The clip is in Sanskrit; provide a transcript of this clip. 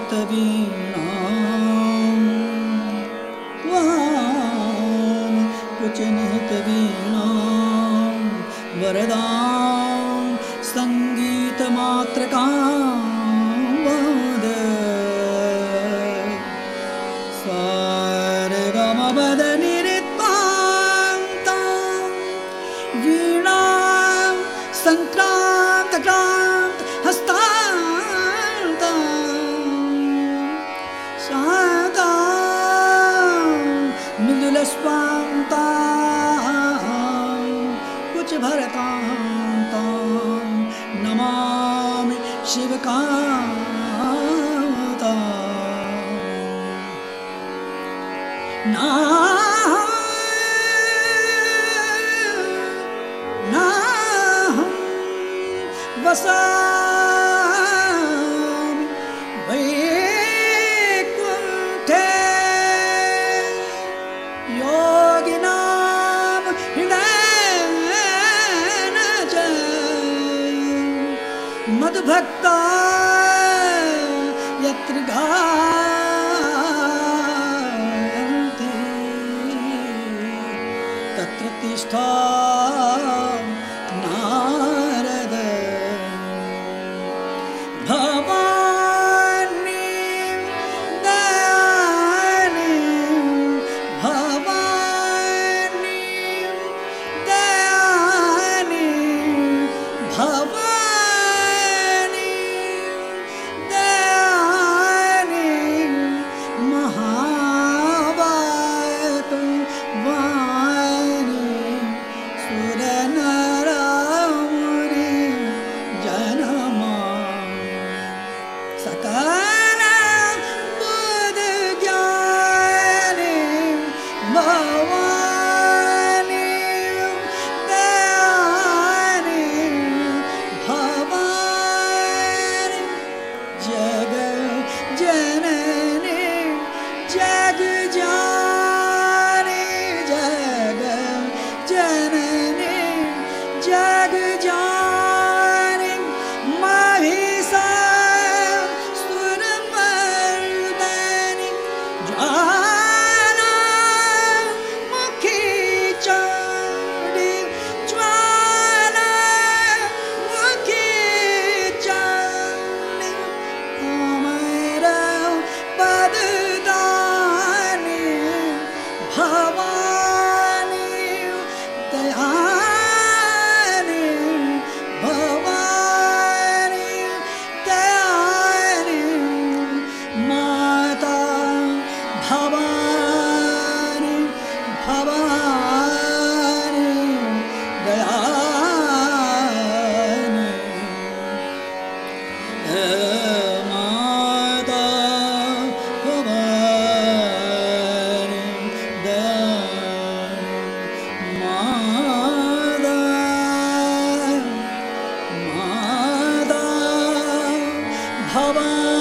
वीणां त्वां कुचनिहित वीणां वरदां संगीतमात्रकां वद सारेगमपदनिरित्तां वीणां संक्रांत क्रांत हस्तां शान्तां मृदुलस्वान्तां कुचभरकान्तां नमामि शिवकान्तां नाहं वसामि वैकुण्ठे योगिनां हृदयेन च मद्भक्ता यत्र गायन्ति तत्र तिष्ठामि नारद भवानीं दयानीं भवानीं दयानीं भवानीं दयानीं महावातु वाणीं सुरनरमुनि जनमा सकल बुद्धज्ञानीं भवानीं दयानीं भवानीं जगज्जननीं जगजानी जगज्जननीं जगजानीं महिषासुरमर्दिनीं ज्वालामुखी चण्डीं ज्वालामुखी चण्डीं अमरं पददानीं भवानीं दयानीं भवानीं दयानीं माता भवानीं भवानीं दयानीं माता भवानीं दयानीं माता माता भवानी